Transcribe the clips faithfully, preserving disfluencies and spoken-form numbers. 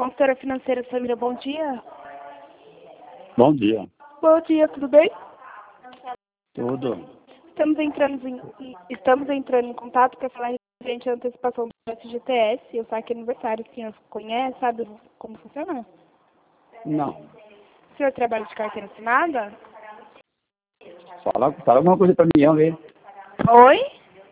Consultora financeira Samira, bom dia. Bom dia. Bom dia, tudo bem? Tudo. Estamos entrando em, estamos entrando em contato para falar referente à antecipação do F G T S, o saque aniversário. O senhor conhece, sabe como funciona? Não. O senhor trabalha de carteira assinada? Fala, fala alguma coisa pra mim, vamos ver. Oi?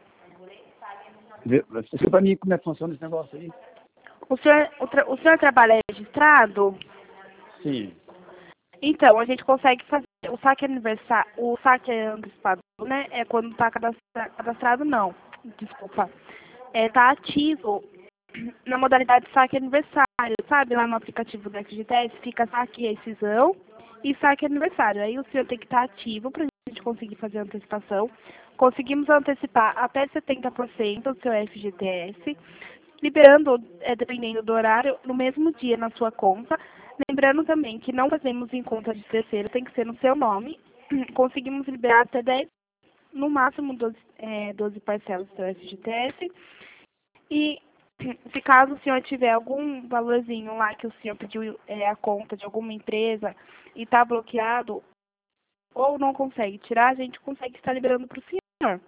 Vê- Explica pra mim como é que funciona esse negócio aí. O senhor, o, tra- o senhor trabalha registrado? Sim. Então, a gente consegue fazer o saque aniversário, o saque antecipado, né? É quando está cadastra, cadastrado, não. Desculpa. É, tá ativo na modalidade saque aniversário, sabe? Lá no aplicativo do F G T S fica saque rescisão e saque aniversário. Aí o senhor tem que estar ativo para a gente conseguir fazer a antecipação. Conseguimos antecipar até setenta por cento do seu F G T S, liberando, é, dependendo do horário, no mesmo dia na sua conta. Lembrando também que não fazemos em conta de terceiro, tem que ser no seu nome. Conseguimos liberar até dez, no máximo doze, é, doze parcelas do seu F G T S. E se caso o senhor tiver algum valorzinho lá que o senhor pediu é, a conta de alguma empresa e está bloqueado ou não consegue tirar, a gente consegue estar liberando para o senhor.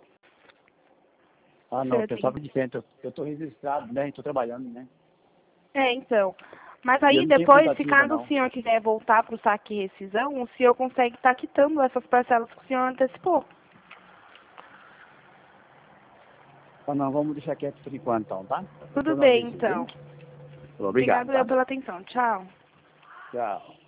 Ah, O não, senhor o pessoal tem... de frente, eu, eu tô registrado, né? Tô trabalhando, né? É, então. Mas E eu aí não tenho depois, se contativa, caso o não. senhor quiser voltar para o saque e rescisão, o senhor consegue estar quitando essas parcelas que o senhor antecipou. Ah, não, vamos deixar quieto por enquanto, então, tá? Tudo Depois nós bem, vemos, então. viu? Obrigado, Obrigado eu tá? pela atenção. Tchau. Tchau.